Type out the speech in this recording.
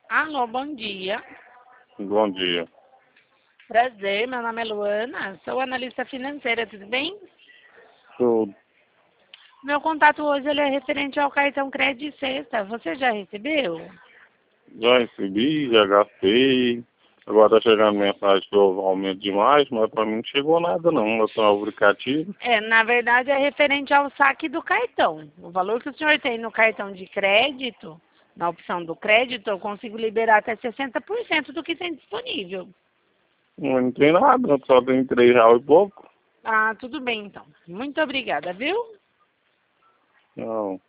Alô, bom dia. Bom dia. Prazer, meu nome é Luana, sou analista financeira, tudo bem? Tudo. Meu contato hoje ele é referente ao cartão Crédito Sexta. Você já recebeu? Já recebi, já gastei. Agora tá chegando mensagem que houve aumento demais, mas para mim não chegou nada não. Eu tenho um aplicativo. Na verdade é referente ao saque do cartão. O valor que o senhor tem no cartão de crédito, na opção do crédito, eu consigo liberar até 60% do que tem disponível. Não tem nada, só tem R$ 3 e pouco. Ah, tudo bem então. Muito obrigada, viu? Não.